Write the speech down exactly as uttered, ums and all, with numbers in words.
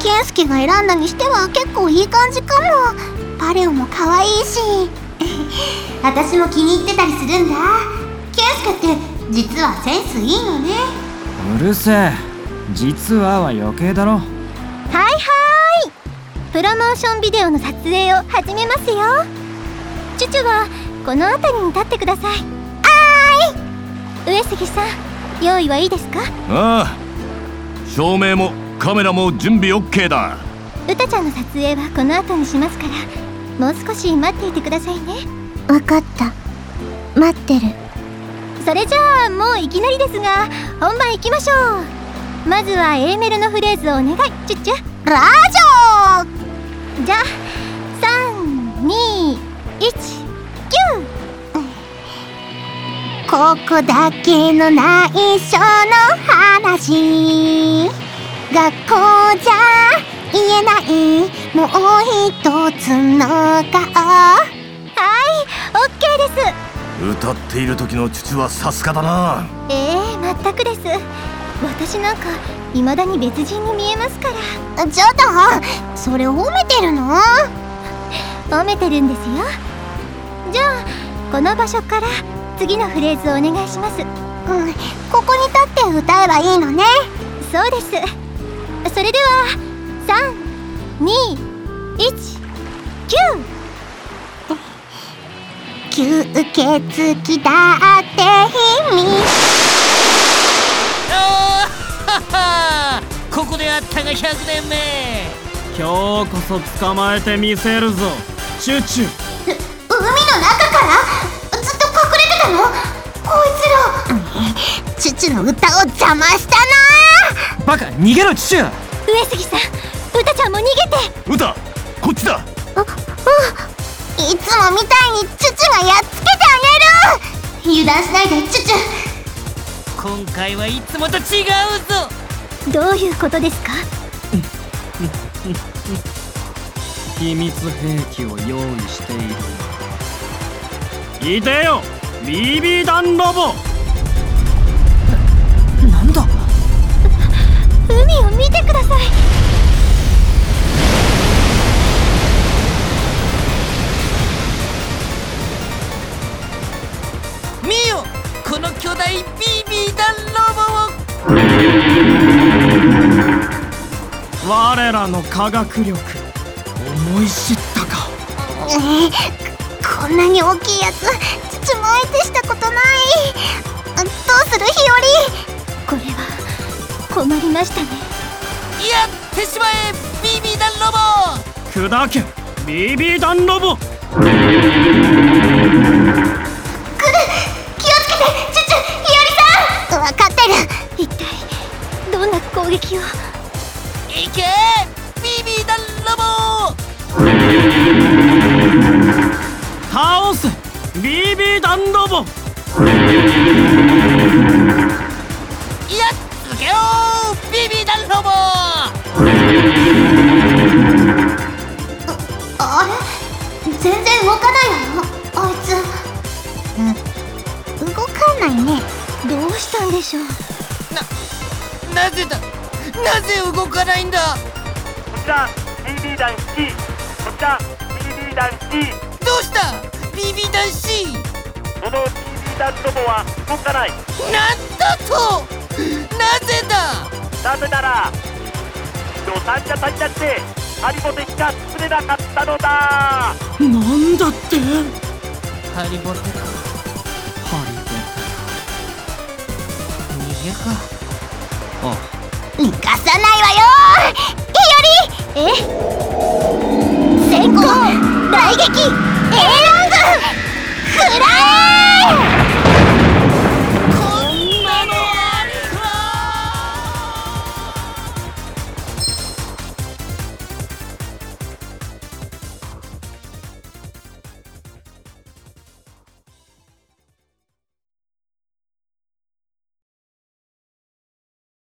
健介が選んだにしては結構いい感じかも。パレオも可愛いし私も気に入ってたりするんだ。健介って実はセンスいいのね。 うるせえ、実はは余計だろ。 はいはい、プロモーションビデオの撮影を始めますよ。チュチュはこの辺りに立ってください。あーい、上杉さん、用意はいいですか？ ああ、照明もカメラも準備 オーケー だ。 うたちゃんの撮影はこの後にしますから、もう少し待っていてくださいね。 わかった、待ってる。 それじゃあもういきなりですが本番いきましょう。まずは A メロのフレーズをお願い。チュッチュラジじゃあさん、に、いち、きゅう。 ここだけの内緒の話、学校じゃ言えないもう一つの顔。 はい、オッケーです。 歌っている時のチュチュはさすがだな。 ええ、まったくです。私なんか未だに別人に見えますから。 ちょっと、それ褒めてるの？ 褒めてるんですよ。じゃあこの場所から次のフレーズをお願いします。うん、 ここに立って歌えばいいのね。 そうです。それではさん、に、いち、きゅう。 吸血鬼だって秘密。 ああここであったがひゃくねんめ。 今日こそ捕まえてみせるぞ、チュチュ。 海の中からずっと隠れてたの？こいつら。チュチュの歌を邪魔したな。 バカ、逃げろチュチュ。 上杉さん、うたちゃんも逃げて。 うた、こっちだ。 あ、あ、いつもみたいにチュチュがやっつけてあげる。油断しないでチュチュ。 今回はいつもと違うぞ。 どういうことですか？ 秘密兵器を用意している。いてよ ビービー 弾ロボ。な、なんだ？ 海を見てください。 見よ、この巨大 ビービー 弾ロボを。 我らの科学力、思い知ったか。 えー、こんなに大きいやつチュチュも相手したことない。どうするひより。 これは困りましたね。 やってしまえ ビービー 弾ロボ。 砕け ビービー 弾ロボ。 来る、気をつけてチュチュ、ひよりさん。分かってる。 一体どんな攻撃を。 いけ ビービー 弾ロボ。 倒せ ビービー 弾ロボ。 やっつけよ ビービー 弾ロボ。 あれ、全然動かないわよあいつ。うん、動かないね。 どうしたんでしょう。 な、なぜだ、なぜ動かないんだ。 こちら ビービー 弾 C、 こちら ビービー 弾 C。 どうした ビービー 弾 C。 この ビービー 弾ロボは動かない。 なんだと、なぜだ。 なぜなら予算が足りなくてハリボテしか作れなかったのだ。 なんだって。 ハリボテか。 ハリボテ逃げか。 あ、 逃がさないわよひより。え、先行雷撃 A ラング食らえ。